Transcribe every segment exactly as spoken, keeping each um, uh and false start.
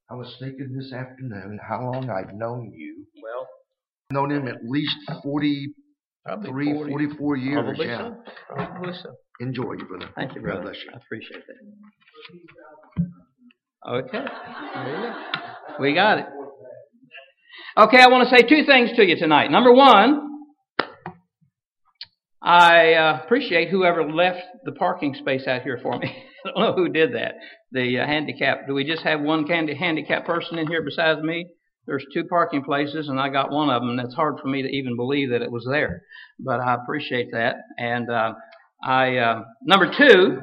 I was thinking this afternoon how long I've known you. Well, I've known him at least forty-three, forty, forty-four years. Probably yeah. so. Probably so. Enjoy you, brother. Thank you, brother. God bless you. I appreciate that. Okay. There you go. We got it. Okay, I want to say two things to you tonight. Number one, I uh, appreciate whoever left the parking space out here for me. I don't know who did that. The uh, handicap. Do we just have one candy, handicapped person in here besides me? There's two parking places, and I got one of them, and it's hard for me to even believe that it was there. But I appreciate that. And uh, I uh, number two,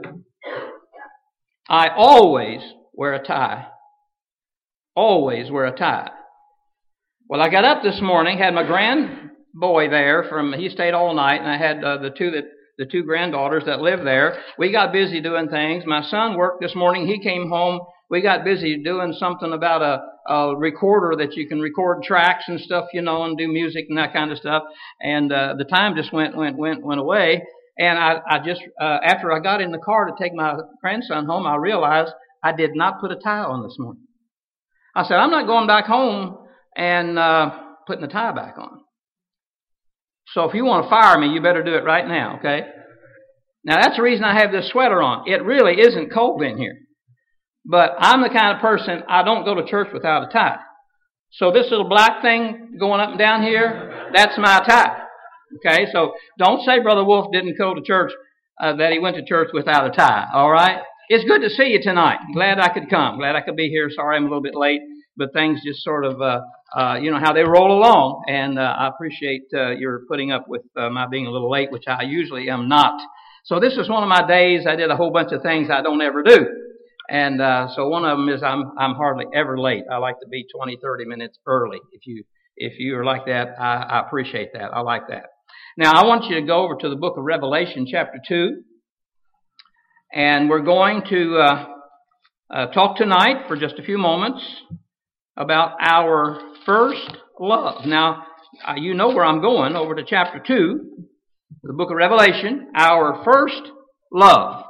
I always wear a tie. Always wear a tie. Well, I got up this morning, had my grand boy there from, he stayed all night, and I had uh, the two that, the two granddaughters that live there. We got busy doing things. My son worked this morning. He came home. We got busy doing something about a, a recorder that you can record tracks and stuff, you know, and do music and that kind of stuff. And uh, the time just went, went, went, went away. And I, I just, uh, after I got in the car to take my grandson home, I realized I did not put a tie on this morning. I said, I'm not going back home and uh, putting the tie back on. So if you want to fire me, you better do it right now, okay? Now, that's the reason I have this sweater on. It really isn't cold in here. But I'm the kind of person, I don't go to church without a tie. So this little black thing going up and down here, that's my tie. Okay, so don't say Brother Wolf didn't go to church, uh, that he went to church without a tie, all right? It's good to see you tonight. Glad I could come. Glad I could be here. Sorry I'm a little bit late, but things just sort of, uh, uh, you know, how they roll along. And uh, I appreciate uh, your putting up with uh, my being a little late, which I usually am not. So this is one of my days. I did a whole bunch of things I don't ever do. And uh, so one of them is I'm I'm hardly ever late. I like to be twenty, thirty minutes early. If you if you are like that, I, I appreciate that. I like that. Now I want you to go over to the book of Revelation, chapter two, and we're going to uh, uh, talk tonight for just a few moments about our first love. Now uh, you know where I'm going. Over to chapter two, the book of Revelation. Our first love.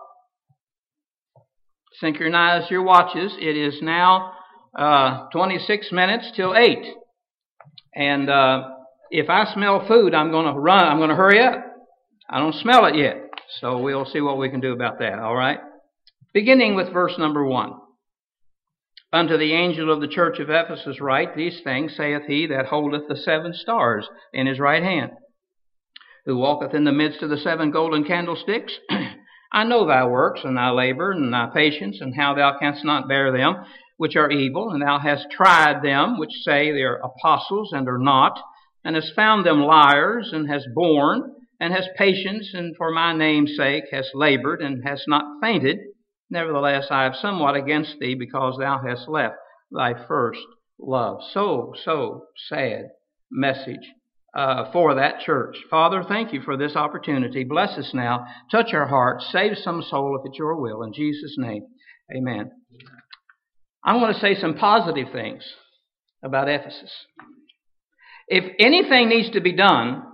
Synchronize your watches. It is now uh, twenty-six minutes till eight. And uh, if I smell food, I'm going to run. I'm going to hurry up. I don't smell it yet. So we'll see what we can do about that. All right? Beginning with verse number one. Unto the angel of the church of Ephesus write, These things saith he that holdeth the seven stars in his right hand, who walketh in the midst of the seven golden candlesticks. I know thy works, and thy labor, and thy patience, and how thou canst not bear them which are evil, and thou hast tried them which say they are apostles, and are not, and hast found them liars, and hast borne, and hast patience, and for my name's sake hast labored, and hast not fainted. Nevertheless, I have somewhat against thee, because thou hast left thy first love. So, so sad message Uh, for that church. Father, thank you for this opportunity. Bless us now. Touch our hearts. Save some soul if it's your will. In Jesus' name, amen. I want to say some positive things about Ephesus. If anything needs to be done,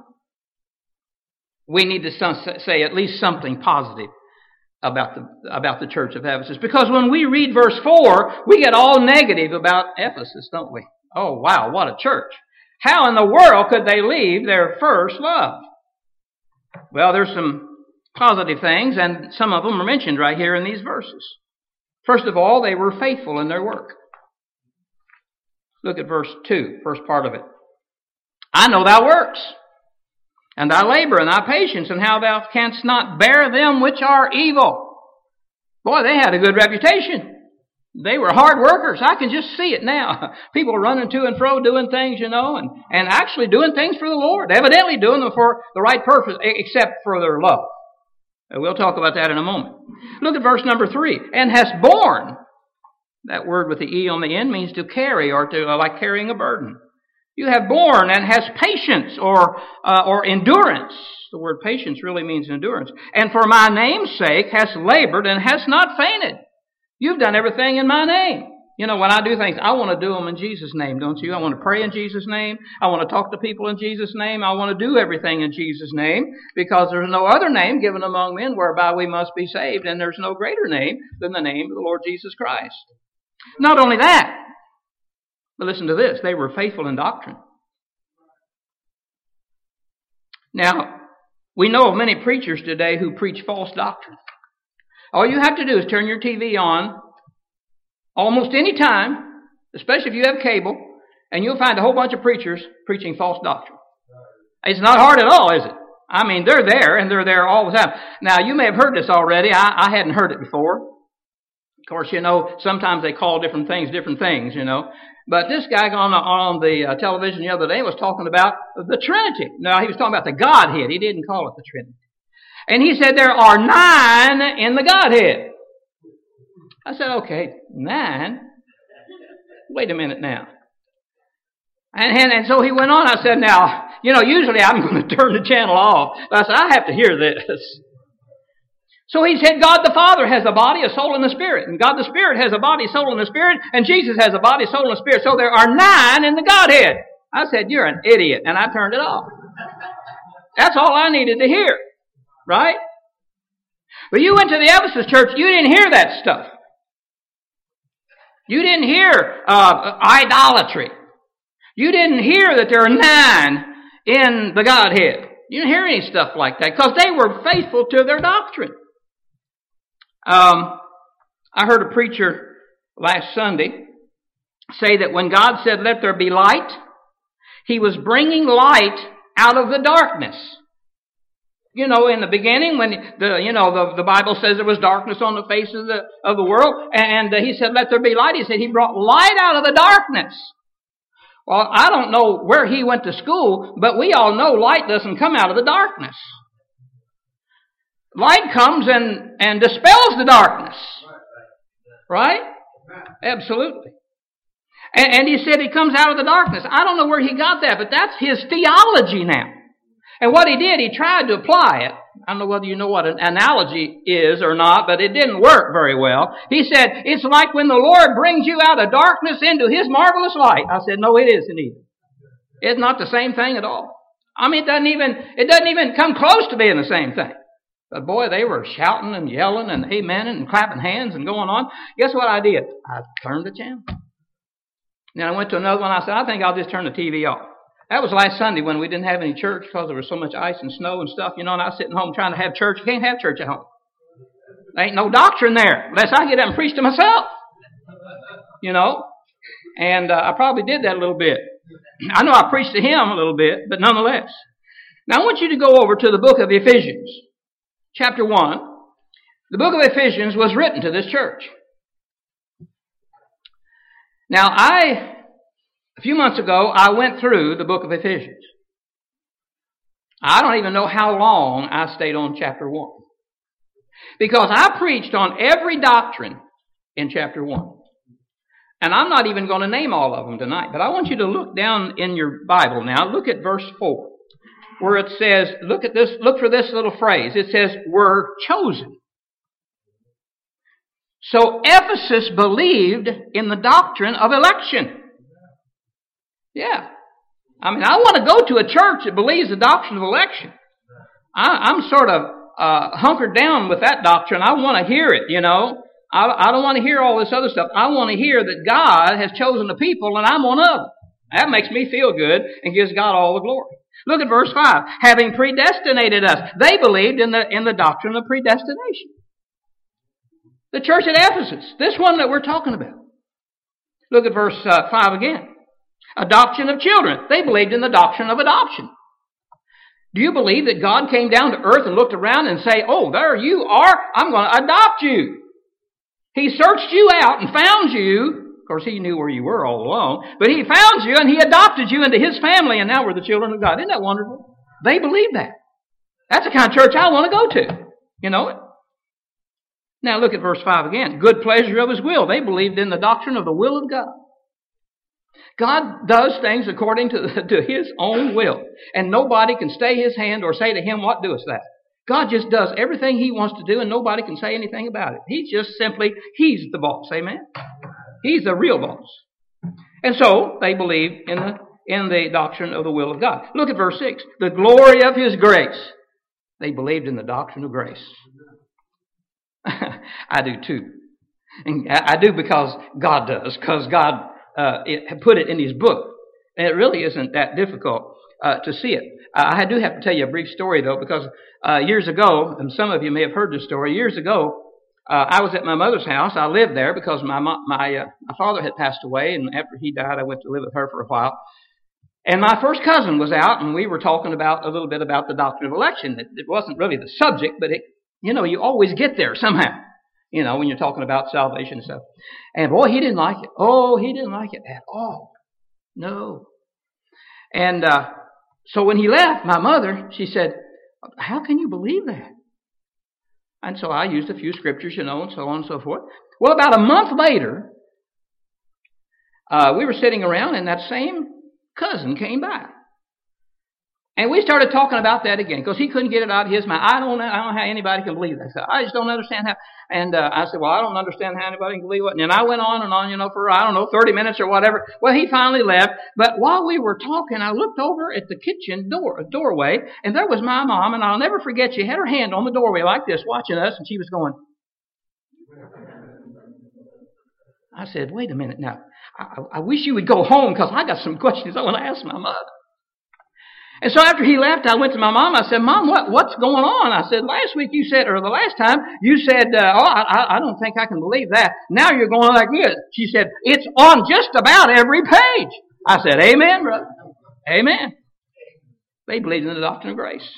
we need to say at least something positive about the, about the church of Ephesus. Because when we read verse four, we get all negative about Ephesus, don't we? Oh, wow, what a church. How in the world could they leave their first love? Well, there's some positive things, and some of them are mentioned right here in these verses. First of all, they were faithful in their work. Look at verse two, first part of it. I know thy works, and thy labor, and thy patience, and how thou canst not bear them which are evil. Boy, they had a good reputation. They were hard workers. I can just see it now. People running to and fro doing things, you know, and, and actually doing things for the Lord. Evidently doing them for the right purpose, except for their love. And we'll talk about that in a moment. Look at verse number three. And hast borne. That word with the E on the end means to carry, or to uh, like carrying a burden. You have borne and has patience, or uh, or endurance. The word patience really means endurance. And for my name's sake hast labored and hast not fainted. You've done everything in my name. You know, when I do things, I want to do them in Jesus' name, don't you? I want to pray in Jesus' name. I want to talk to people in Jesus' name. I want to do everything in Jesus' name, because there's no other name given among men whereby we must be saved, and there's no greater name than the name of the Lord Jesus Christ. Not only that, But listen to this. They were faithful in doctrine. Now, we know of many preachers today who preach false doctrine. All you have to do is turn your T V on almost any time, especially if you have cable, and you'll find a whole bunch of preachers preaching false doctrine. It's not hard at all, is it? I mean, they're there, and they're there all the time. Now, you may have heard this already. I, I hadn't heard it before. Of course, you know, sometimes they call different things different things, you know. But this guy on, on the uh, television the other day was talking about the Trinity. Now, he was talking about the Godhead. He didn't call it the Trinity. And he said there are nine in the Godhead. I said, okay, nine? Wait a minute now. And, and, and so he went on. I said, now, you know, usually I'm going to turn the channel off. But I said, I have to hear this. So he said God the Father has a body, a soul, and a spirit. And God the Spirit has a body, soul, and a spirit. And Jesus has a body, soul, and a spirit. So there are nine in the Godhead. I said, you're an idiot. And I turned it off. That's all I needed to hear. Right? But you went to the Ephesus church, you didn't hear that stuff. You didn't hear uh, idolatry. You didn't hear that there are nine in the Godhead. You didn't hear any stuff like that because they were faithful to their doctrine. Um, I heard a preacher last Sunday say that when God said, let there be light, He was bringing light out of the darkness. You know, in the beginning, when the you know the, the Bible says there was darkness on the face of the of the world, and uh, He said, "Let there be light." He said He brought light out of the darkness. Well, I don't know where he went to school, but we all know light doesn't come out of the darkness. Light comes and and dispels the darkness, right? Absolutely. And, and He said He comes out of the darkness. I don't know where he got that, but that's his theology now. And what he did, he tried to apply it. I don't know whether you know what an analogy is or not, but it didn't work very well. He said, it's like when the Lord brings you out of darkness into His marvelous light. I said, no, it isn't either. It's not the same thing at all. I mean, it doesn't even, it doesn't even come close to being the same thing. But boy, they were shouting and yelling and amening and clapping hands and going on. Guess what I did? I turned the channel. Then I went to another one. I said, I think I'll just turn the T V off. That was last Sunday when we didn't have any church because there was so much ice and snow and stuff, you know, and I was sitting home trying to have church. You can't have church at home. There ain't no doctrine there unless I get up and preach to myself, you know. And uh, I probably did that a little bit. I know I preached to him a little bit, but nonetheless. Now I want you to go over to the book of Ephesians, chapter one. The book of Ephesians was written to this church. Now I... A few months ago, I went through the book of Ephesians. I don't even know how long I stayed on chapter one. Because I preached on every doctrine in chapter one. And I'm not even going to name all of them tonight. But I want you to look down in your Bible now. Look at verse four. Where it says, look at this, look for this little phrase. It says, "were chosen." So Ephesus believed in the doctrine of election. Yeah. I mean, I want to go to a church that believes the doctrine of election. I, I'm sort of uh, hunkered down with that doctrine. I want to hear it, you know. I, I don't want to hear all this other stuff. I want to hear that God has chosen the people and I'm one of them. That makes me feel good and gives God all the glory. Look at verse five. Having predestinated us. They believed in the, in the doctrine of predestination. The church at Ephesus. This one that we're talking about. Look at verse uh, five again. Adoption of children. They believed in the doctrine of adoption. Do you believe that God came down to earth and looked around and say, oh, there you are, I'm going to adopt you? He searched you out and found you. Of course, He knew where you were all along. But He found you and He adopted you into His family, and now we're the children of God. Isn't that wonderful? They believe that. That's the kind of church I want to go to. You know it? Now look at verse five again. Good pleasure of His will. They believed in the doctrine of the will of God. God does things according to, the, to His own will. And nobody can stay His hand or say to Him, what doest thou? God just does everything He wants to do and nobody can say anything about it. He's just simply, He's the boss. Amen? He's the real boss. And so they believe in the, in the doctrine of the will of God. Look at verse six. The glory of His grace. They believed in the doctrine of grace. I do too. And I do because God does. Because God uh, it, put it in his book. And it really isn't that difficult uh, to see it. Uh, I do have to tell you a brief story, though, because uh, years ago, and some of you may have heard this story, years ago, uh, I was at my mother's house. I lived there because my my, uh, my father had passed away, and after he died, I went to live with her for a while. And my first cousin was out, and we were talking about a little bit about the doctrine of election. It, it wasn't really the subject, but it, you know, you always get there somehow, you know, when you're talking about salvation and stuff. And boy, he didn't like it. Oh, he didn't like it at all. No. And uh, so when he left, my mother, she said, how can you believe that? And so I used a few scriptures, you know, and so on and so forth. Well, about a month later, uh, we were sitting around, and that same cousin came by. And we started talking about that again, because he couldn't get it out of his mind. I don't know, I don't know how anybody can believe that. So I just don't understand how. And uh, I said, well, I don't understand how anybody can believe it. And then I went on and on, you know, for, I don't know, thirty minutes or whatever. Well, he finally left. But while we were talking, I looked over at the kitchen door, doorway, and there was my mom, and I'll never forget, she had her hand on the doorway like this, watching us, and she was going. I said, wait a minute now. I, I wish you would go home, because I got some questions I want to ask my mother. And so after he left, I went to my mom. I said, Mom, what, what's going on? I said, last week you said, or the last time, you said, uh, oh, I, I don't think I can believe that. Now you're going like this. She said, it's on just about every page. I said, amen, brother. Amen. They believed in the doctrine of grace.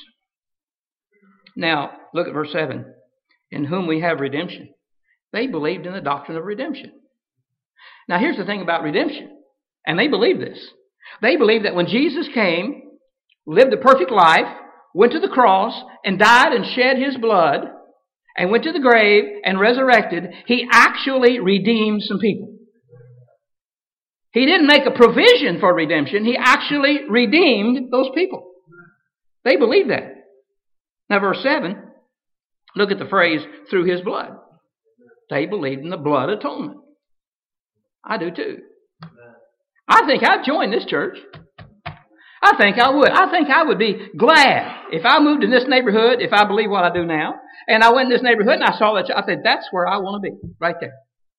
Now, look at verse seven. In whom we have redemption. They believed in the doctrine of redemption. Now, here's the thing about redemption. And they believed this. They believed that when Jesus came, lived a perfect life, went to the cross, and died and shed his blood, and went to the grave and resurrected, he actually redeemed some people. He didn't make a provision for redemption. He actually redeemed those people. They believed that. Now, verse seven, look at the phrase, through his blood. They believed in the blood atonement. I do too. I think I'd join this church. I think I would. I think I would be glad if I moved in this neighborhood, if I believe what I do now, and I went in this neighborhood and I saw that. I said, that's where I want to be, right there.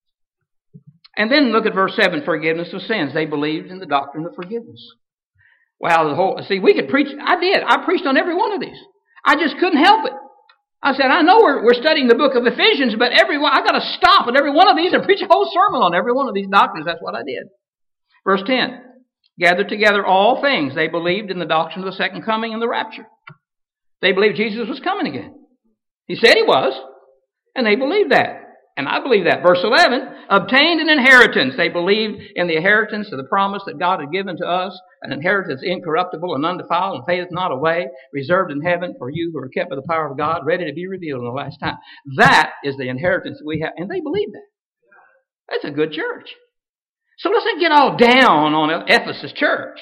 And then look at verse seven, forgiveness of sins. They believed in the doctrine of forgiveness. Wow, the whole, see, we could preach. I did. I preached on every one of these. I just couldn't help it. I said, I know we're, we're studying the book of Ephesians, but every one, I got to stop at every one of these and preach a whole sermon on every one of these doctrines. That's what I did. Verse ten. Gathered together all things. They believed in the doctrine of the second coming and the rapture. They believed Jesus was coming again. He said he was, and they believed that. And I believe that. Verse eleven, obtained an inheritance. They believed in the inheritance of the promise that God had given to us, an inheritance incorruptible and undefiled and fadeth not away, reserved in heaven for you who are kept by the power of God, ready to be revealed in the last time. That is the inheritance that we have. And they believe that. That's a good church. So let's not get all down on Ephesus church.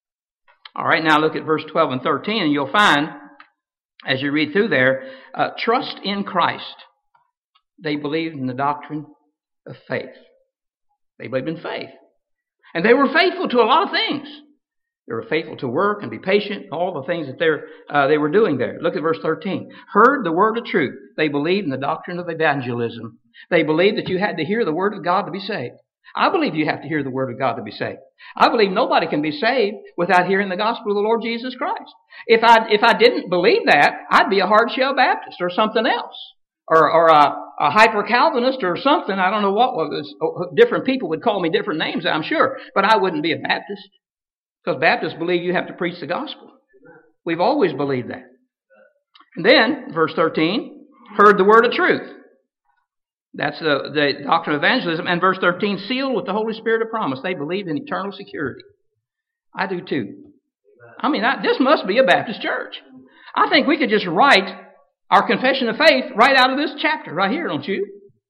All right, now look at verse twelve and thirteen, and you'll find, as you read through there, uh, trust in Christ. They believed in the doctrine of faith. They believed in faith. And they were faithful to a lot of things. They were faithful to work and be patient, all the things that they're, uh, they were doing there. Look at verse thirteen. Heard the word of truth. They believed in the doctrine of evangelism. They believed that you had to hear the word of God to be saved. I believe you have to hear the word of God to be saved. I believe nobody can be saved without hearing the gospel of the Lord Jesus Christ. If I if I didn't believe that, I'd be a hard-shell Baptist or something else. Or, or a, a hyper-Calvinist or something. I don't know what was. Different people would call me different names, I'm sure. But I wouldn't be a Baptist. Because Baptists believe you have to preach the gospel. We've always believed that. And then, verse thirteen, heard the word of truth. That's the, the doctrine of evangelism. And verse thirteen, sealed with the Holy Spirit of promise. They believed in eternal security. I do too. I mean, I, this must be a Baptist church. I think we could just write our confession of faith right out of this chapter, right here, don't you?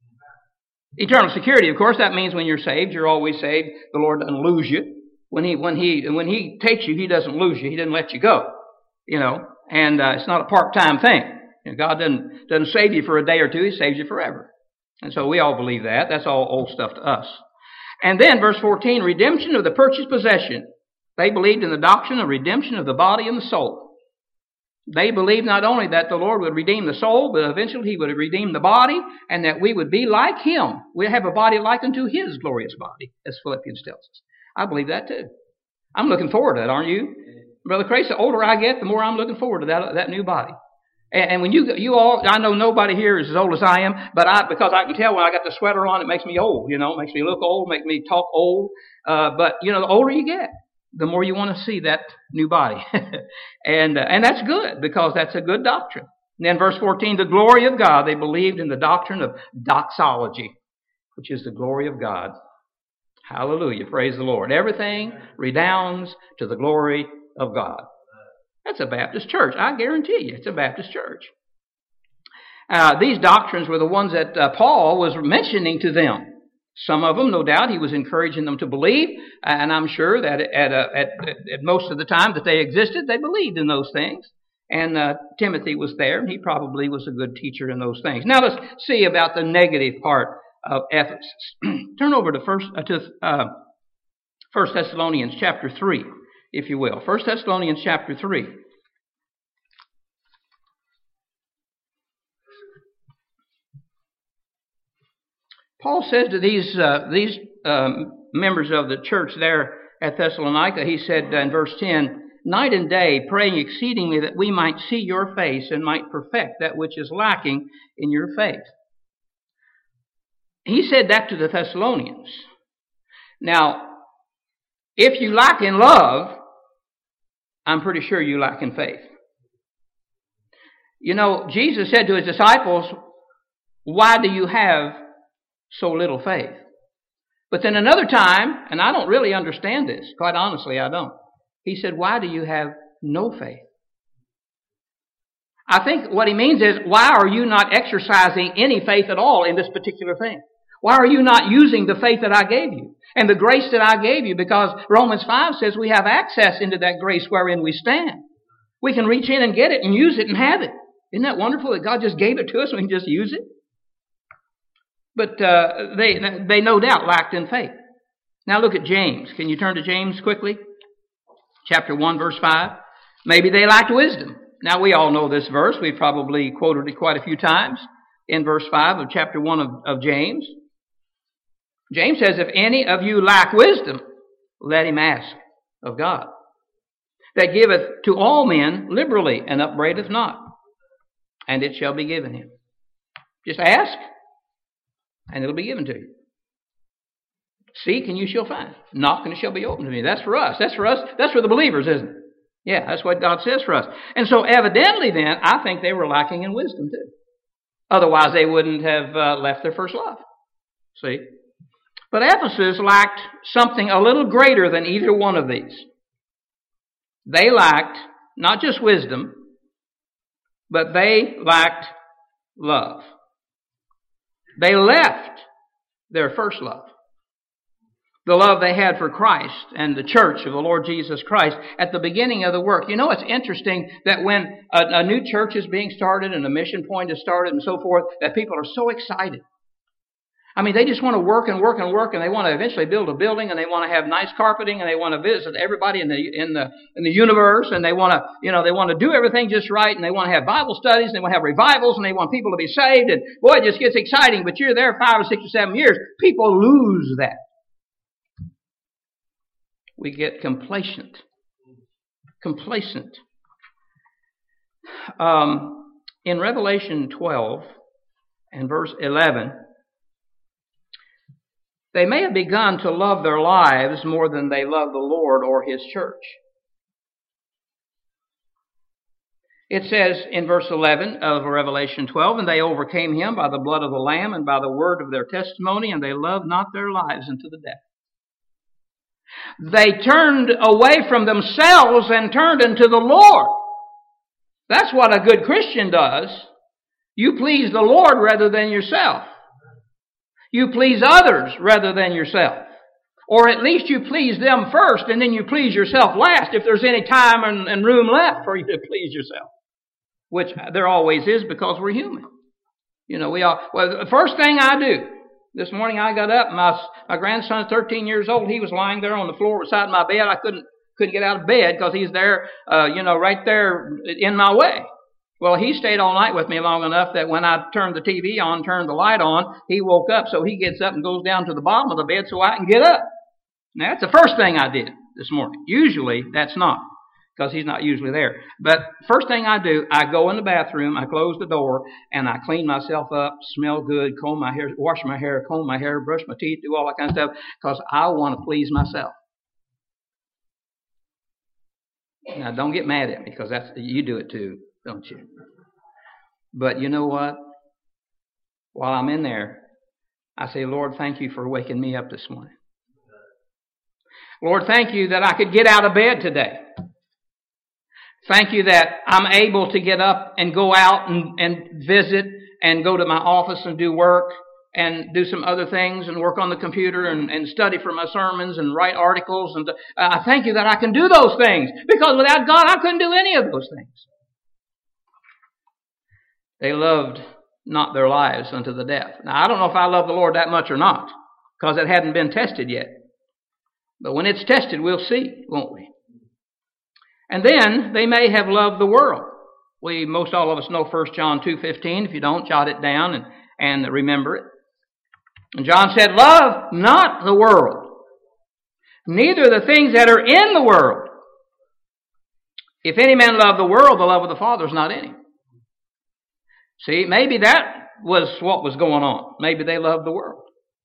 Eternal security, of course, that means when you're saved, you're always saved. The Lord doesn't lose you. When He when He when He takes you, He doesn't lose you. He doesn't let you go. You know, and uh, it's not a part-time thing. You know, God doesn't doesn't save you for a day or two. He saves you forever. And so we all believe that. That's all old stuff to us. And then verse fourteen, redemption of the purchased possession. They believed in the doctrine of redemption of the body and the soul. They believed not only that the Lord would redeem the soul, but eventually He would redeem the body, and that we would be like Him. We'd have a body like unto His glorious body, as Philippians tells us. I believe that too. I'm looking forward to that, aren't you? Brother Craig, the older I get, the more I'm looking forward to that, that new body. And, and when you you all, I know nobody here is as old as I am, but I because I can tell when I got the sweater on, it makes me old. You know, it makes me look old, makes me talk old. Uh, but you know, the older you get, the more you want to see that new body. and uh, and that's good, because that's a good doctrine. And then verse fourteen, the glory of God. They believed in the doctrine of doxology, which is the glory of God. Hallelujah. Praise the Lord. Everything redounds to the glory of God. That's a Baptist church. I guarantee you it's a Baptist church. Uh, these doctrines were the ones that uh, Paul was mentioning to them. Some of them, no doubt, he was encouraging them to believe, and I'm sure that at, uh, at, at most of the time that they existed, they believed in those things. And uh, Timothy was there, and he probably was a good teacher in those things. Now let's see about the negative part of Ephesus. Turn over to First uh, to uh, First Thessalonians chapter three, if you will. First Thessalonians chapter three. Paul says to these uh, these um, members of the church there at Thessalonica, he said in verse ten, night and day praying exceedingly that we might see your face and might perfect that which is lacking in your faith. He said that to the Thessalonians. Now, if you lack in love, I'm pretty sure you lack in faith. You know, Jesus said to his disciples, why do you have so little faith? But then another time, and I don't really understand this, quite honestly, I don't. He said, why do you have no faith? I think what he means is, why are you not exercising any faith at all in this particular thing? Why are you not using the faith that I gave you and the grace that I gave you? Because Romans five says we have access into that grace wherein we stand. We can reach in and get it and use it and have it. Isn't that wonderful that God just gave it to us and we can just use it? But uh, they, they no doubt lacked in faith. Now look at James. Can you turn to James quickly? Chapter one, verse five. Maybe they lacked wisdom. Now we all know this verse. We've probably quoted it quite a few times in verse five of chapter one of, of James. James says, if any of you lack wisdom, let him ask of God, that giveth to all men liberally and upbraideth not, and it shall be given him. Just ask, and it'll be given to you. Seek, and you shall find. Knock, and it shall be opened to you. That's for us. That's for us. That's for the believers, isn't it? Yeah, that's what God says for us. And so evidently then, I think they were lacking in wisdom too. Otherwise, they wouldn't have uh, left their first love. See? But Ephesus lacked something a little greater than either one of these. They lacked not just wisdom, but they lacked love. They left their first love. The love they had for Christ and the church of the Lord Jesus Christ at the beginning of the work. You know, it's interesting that when a, a new church is being started and a mission point is started and so forth, that people are so excited. I mean, they just want to work and work and work, and they want to eventually build a building, and they want to have nice carpeting, and they want to visit everybody in the in the in the universe, and they want to, you know, they want to do everything just right, and they want to have Bible studies, and they want to have revivals, and they want people to be saved, and boy, it just gets exciting. But you're there five or six or seven years, people lose that. We get complacent, complacent. Um, in Revelation twelve and verse eleven. They may have begun to love their lives more than they love the Lord or His church. It says in verse eleven of Revelation twelve, and they overcame him by the blood of the Lamb and by the word of their testimony, and they loved not their lives unto the death. They turned away from themselves and turned unto the Lord. That's what a good Christian does. You please the Lord rather than yourself. You please others rather than yourself. Or at least you please them first and then you please yourself last if there's any time and, and room left for you to please yourself. Which there always is because we're human. You know, we all, well, the first thing I do, this morning I got up, my, my grandson's thirteen years old, he was lying there on the floor beside my bed. I couldn't, Couldn't get out of bed because he's there, uh, you know, right there in my way. Well, he stayed all night with me long enough that when I turned the T V on, turned the light on, he woke up, so he gets up and goes down to the bottom of the bed so I can get up. Now, that's the first thing I did this morning. Usually, that's not, because he's not usually there. But first thing I do, I go in the bathroom, I close the door, and I clean myself up, smell good, comb my hair, wash my hair, comb my hair, brush my teeth, do all that kind of stuff, because I want to please myself. Now, don't get mad at me, because that's you do it too, don't you? But you know what? While I'm in there, I say, Lord, thank you for waking me up this morning. Lord, thank you that I could get out of bed today. Thank you that I'm able to get up and go out and, and visit and go to my office and do work and do some other things and work on the computer and, and study for my sermons and write articles. And uh, I thank you that I can do those things, because without God I couldn't do any of those things. They loved not their lives unto the death. Now, I don't know if I love the Lord that much or not, because it hadn't been tested yet. But when it's tested, we'll see, won't we? And then they may have loved the world. We, most all of us know First John two fifteen. If you don't, jot it down and, and remember it. And John said, love not the world, neither the things that are in the world. If any man love the world, the love of the Father is not in him. See, maybe that was what was going on. Maybe they loved the world.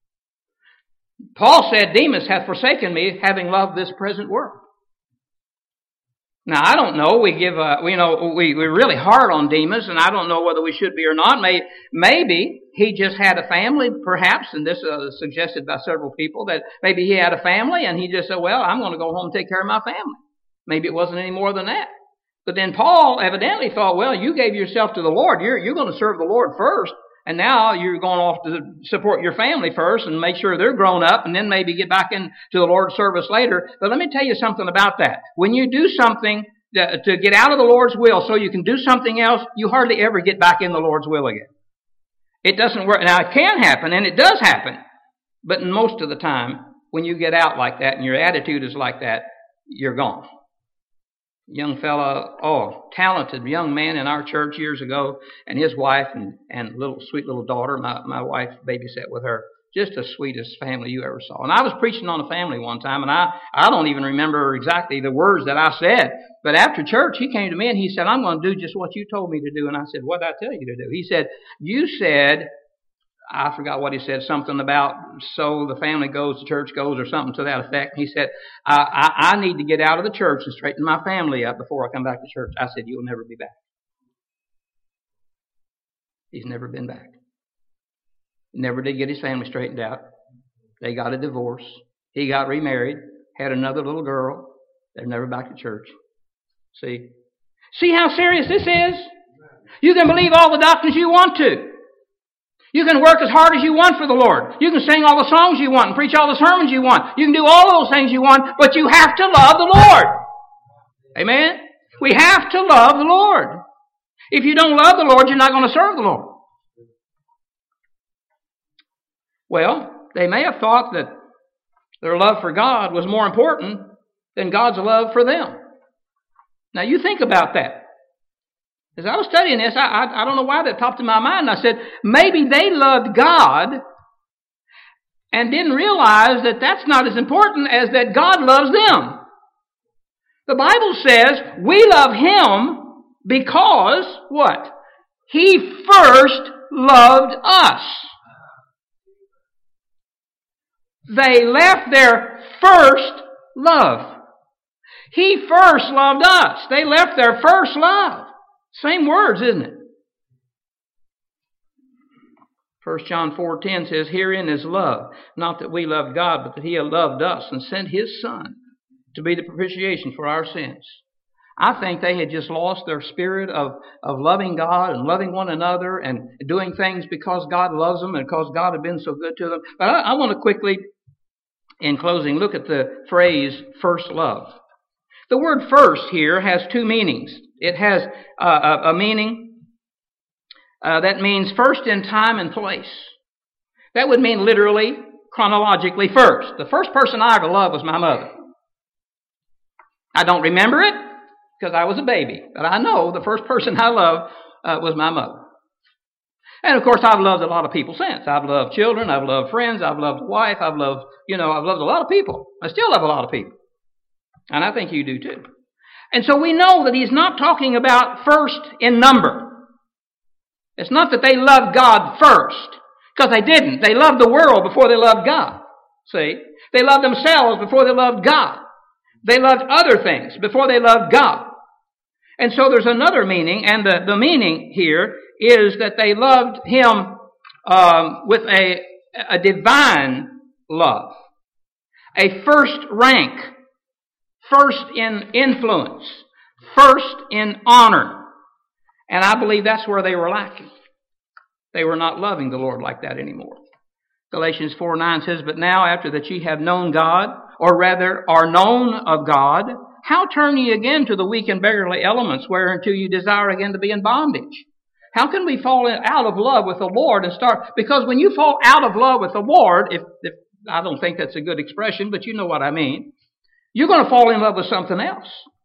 Paul said, Demas hath forsaken me, having loved this present world. Now, I don't know. We give, a, you know, we, we're really hard on Demas, and I don't know whether we should be or not. Maybe, maybe he just had a family, perhaps, and this is suggested by several people, that maybe he had a family, and he just said, well, I'm going to go home and take care of my family. Maybe it wasn't any more than that. But then Paul evidently thought, well, you gave yourself to the Lord. You're, you're going to serve the Lord first. And now you're going off to support your family first and make sure they're grown up, and then maybe get back into the Lord's service later. But let me tell you something about that. When you do something to get out of the Lord's will so you can do something else, you hardly ever get back in the Lord's will again. It doesn't work. Now, it can happen, and it does happen. But most of the time, when you get out like that and your attitude is like that, you're gone. Young fella, oh, talented young man in our church years ago, and his wife and, and little sweet little daughter. My, my wife babysat with her. Just the sweetest family you ever saw. And I was preaching on a family one time, and I, I don't even remember exactly the words that I said. But after church, he came to me and he said, I'm going to do just what you told me to do. And I said, what did I tell you to do? He said, you said, I forgot what he said, something about so the family goes, the church goes, or something to that effect. He said, I, I, I need to get out of the church and straighten my family up before I come back to church. I said, you'll never be back. He's never been back. Never did get his family straightened out. They got a divorce. He got remarried, had another little girl. They're never back to church. See? See how serious this is? You can believe all the doctrines you want to. You can work as hard as you want for the Lord. You can sing all the songs you want and preach all the sermons you want. You can do all those things you want, but you have to love the Lord. Amen? We have to love the Lord. If you don't love the Lord, you're not going to serve the Lord. Well, they may have thought that their love for God was more important than God's love for them. Now, you think about that. As I was studying this, I, I, I don't know why that popped in my mind. I said, maybe they loved God and didn't realize that that's not as important as that God loves them. The Bible says we love Him because, what? He first loved us. They left their first love. He first loved us. They left their first love. Same words, isn't it? First John four ten says, herein is love, not that we loved God, but that He had loved us and sent His Son to be the propitiation for our sins. I think they had just lost their spirit of, of loving God and loving one another and doing things because God loves them and because God had been so good to them. But I, I want to quickly, in closing, look at the phrase first love. The word first here has two meanings. It has uh, a, a meaning uh, that means first in time and place. That would mean literally, chronologically first. The first person I ever loved was my mother. I don't remember it because I was a baby. But I know the first person I loved uh, was my mother. And of course, I've loved a lot of people since. I've loved children. I've loved friends. I've loved wife. I've loved, you know, I've loved a lot of people. I still love a lot of people. And I think you do too. And so we know that he's not talking about first in number. It's not that they loved God first, because they didn't. They loved the world before they loved God. See? They loved themselves before they loved God. They loved other things before they loved God. And so there's another meaning, and the, the meaning here is that they loved Him um, with a, a divine love. A first rank, first in influence, first in honor. And I believe that's where they were lacking. They were not loving the Lord like that anymore. Galatians four nine says, "But now after that ye have known God, or rather are known of God, how turn ye again to the weak and beggarly elements, whereunto you desire again to be in bondage?" How can we fall out of love with the Lord and start? Because when you fall out of love with the Lord, if, if I don't think that's a good expression, but you know what I mean, you're going to fall in love with something else.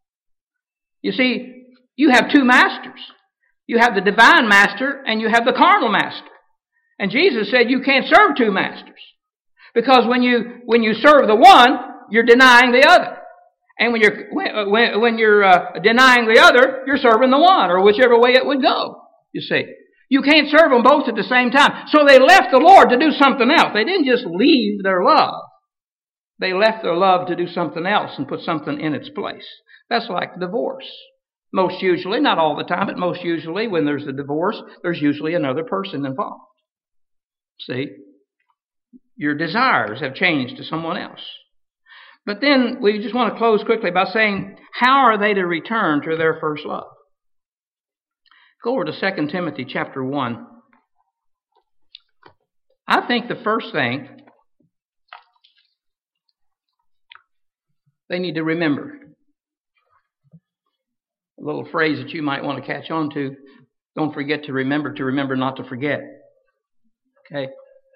You see, you have two masters. You have the divine master and you have the carnal master. And Jesus said you can't serve two masters. Because when you when you serve the one, you're denying the other. And when you're when, when you're uh, denying the other, you're serving the one, or whichever way it would go. You see, you can't serve them both at the same time. So they left the Lord to do something else. They didn't just leave their love. They left their love to do something else and put something in its place. That's like divorce. Most usually, not all the time, but most usually when there's a divorce, there's usually another person involved. See? Your desires have changed to someone else. But then we just want to close quickly by saying, how are they to return to their first love? Go over to Second Timothy chapter one. I think the first thing they need to remember, a little phrase that you might want to catch on to, don't forget to remember to remember not to forget. Okay?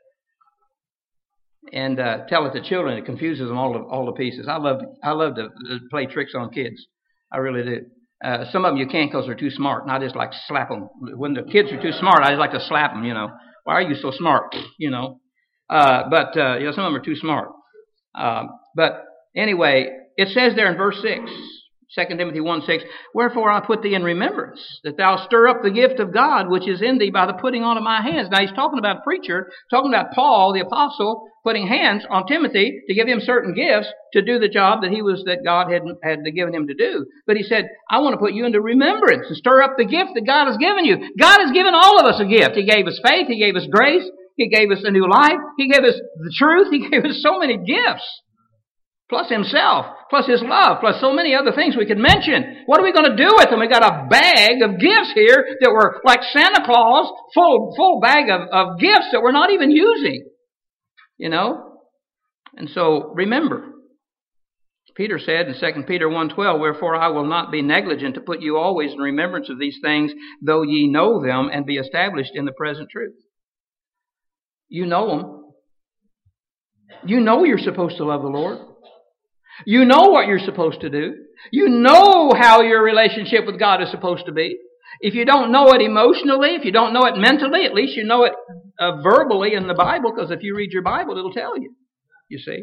And uh, tell it to children. It confuses them all to, all to pieces. I love I love to play tricks on kids. I really do. Uh, some of them you can't because they're too smart, and I just like to slap them. When the kids are too smart, I just like to slap them, you know. Why are you so smart, you know? Uh, but, uh, you know, some of them are too smart. Uh, but anyway, it says there in verse six, Second Timothy one six, "Wherefore I put thee in remembrance, that thou stir up the gift of God which is in thee by the putting on of my hands." Now he's talking about a preacher, talking about Paul, the apostle, putting hands on Timothy to give him certain gifts to do the job that he was, that God had, had given him to do. But he said, I want to put you into remembrance and stir up the gift that God has given you. God has given all of us a gift. He gave us faith. He gave us grace. He gave us a new life. He gave us the truth. He gave us so many gifts. Plus himself, plus his love, plus so many other things we could mention. What are we going to do with them? We got a bag of gifts here that were like Santa Claus, full full bag of, of gifts that we're not even using. You know? And so remember, Peter said in Second Peter one twelve, "Wherefore I will not be negligent to put you always in remembrance of these things, though ye know them, and be established in the present truth." You know them. You know you're supposed to love the Lord. You know what you're supposed to do. You know how your relationship with God is supposed to be. If you don't know it emotionally, if you don't know it mentally, at least you know it uh, verbally in the Bible, because if you read your Bible, it'll tell you, you see.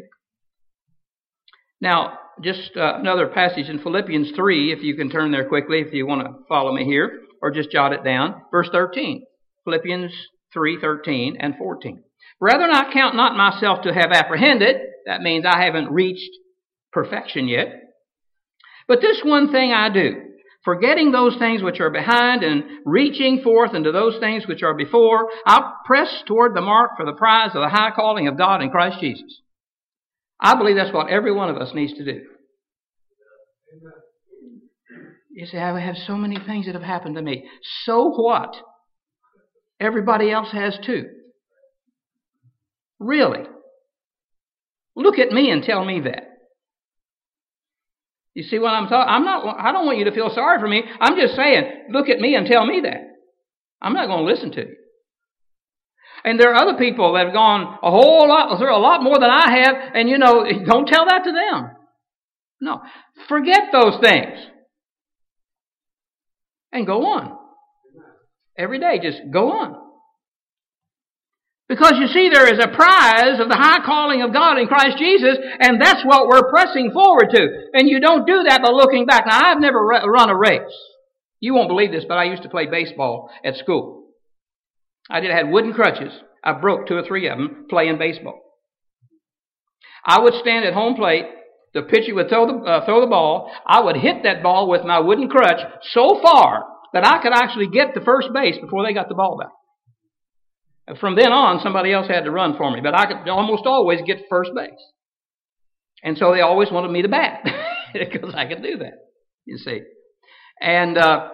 Now, just uh, another passage in Philippians three, if you can turn there quickly, if you want to follow me here, or just jot it down. Verse thirteen, Philippians three thirteen and fourteen. "Brethren, I count not myself to have apprehended." That means I haven't reached perfection yet. "But this one thing I do, forgetting those things which are behind and reaching forth into those things which are before, I press toward the mark for the prize of the high calling of God in Christ Jesus." I believe that's what every one of us needs to do. You say, I have so many things that have happened to me. So what? Everybody else has too. Really? Look at me and tell me that. You see what I'm talking? I'm not. I don't want you to feel sorry for me. I'm just saying, look at me and tell me that. I'm not going to listen to you. And there are other people that have gone a whole lot through a lot more than I have, and you know, don't tell that to them. No. Forget those things. And go on. Every day, just go on. Because you see, there is a prize of the high calling of God in Christ Jesus, and that's what we're pressing forward to. And you don't do that by looking back. Now, I've never run a race. You won't believe this, but I used to play baseball at school. I did. I had wooden crutches. I broke two or three of them playing baseball. I would stand at home plate. The pitcher would throw the, uh, throw the ball. I would hit that ball with my wooden crutch so far that I could actually get to first base before they got the ball back. From then on, somebody else had to run for me, but I could almost always get to first base. And so they always wanted me to bat because I could do that, you see. And uh,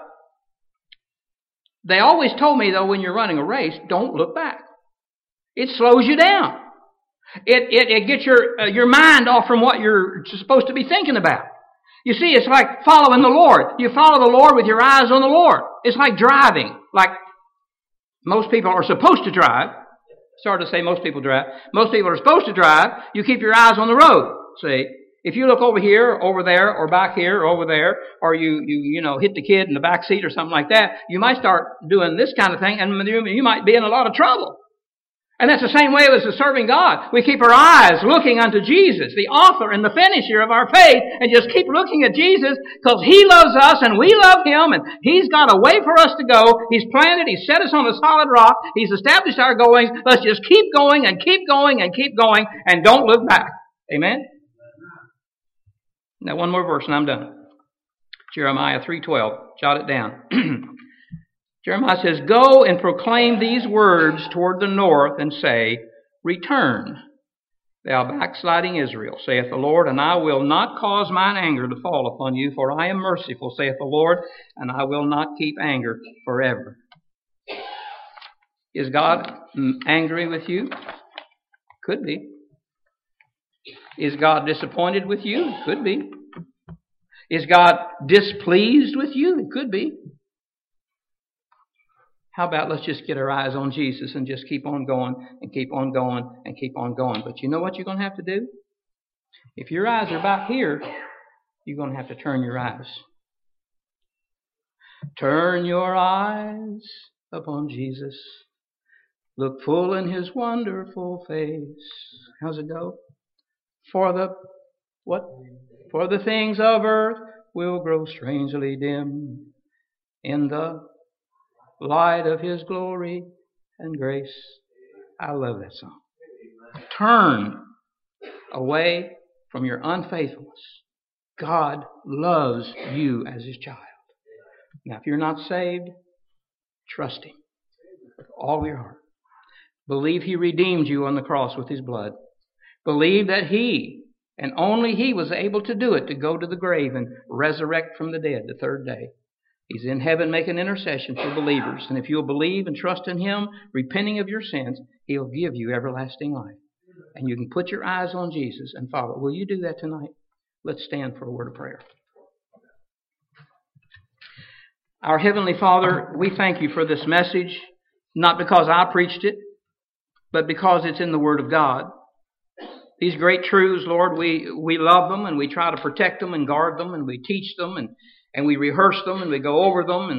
they always told me, though, when you're running a race, don't look back. It slows you down. It it, it gets your uh, your mind off from what you're supposed to be thinking about. You see, it's like following the Lord. You follow the Lord with your eyes on the Lord. It's like driving, like most people are supposed to drive. Sorry to say most people drive. Most people are supposed to drive. You keep your eyes on the road. See, if you look over here, or over there, or back here, or over there, or you you you know hit the kid in the back seat or something like that, you might start doing this kind of thing, and you might be in a lot of trouble. And that's the same way as the serving God. We keep our eyes looking unto Jesus, the author and the finisher of our faith, and just keep looking at Jesus because He loves us and we love Him, and He's got a way for us to go. He's planted, He's set us on a solid rock, He's established our goings. Let's just keep going and keep going and keep going and don't look back. Amen? Now one more verse and I'm done. Jeremiah three twelve. Jot it down. Jeremiah says, "Go and proclaim these words toward the north and say, Return, thou backsliding Israel, saith the Lord, and I will not cause mine anger to fall upon you, for I am merciful, saith the Lord, and I will not keep anger forever." Is God angry with you? Could be. Is God disappointed with you? Could be. Is God displeased with you? It could be. How about let's just get our eyes on Jesus and just keep on going and keep on going and keep on going. But you know what you're going to have to do? If your eyes are back here, you're going to have to turn your eyes. Turn your eyes upon Jesus. Look full in His wonderful face. How's it go? For the, what? For the things of earth will grow strangely dim in the light of His glory and grace. I love that song. Turn away from your unfaithfulness. God loves you as His child. Now, if you're not saved, trust Him with all of your heart. Believe He redeemed you on the cross with His blood. Believe that He, and only He, was able to do it, to go to the grave and resurrect from the dead the third day. He's in heaven making intercession for believers. And if you'll believe and trust in Him, repenting of your sins, He'll give you everlasting life. And you can put your eyes on Jesus and follow. Will you do that tonight? Let's stand for a word of prayer. Our Heavenly Father, we thank You for this message, not because I preached it, but because it's in the Word of God. These great truths, Lord, we, we love them and we try to protect them and guard them and we teach them and And we rehearse them and we go over them and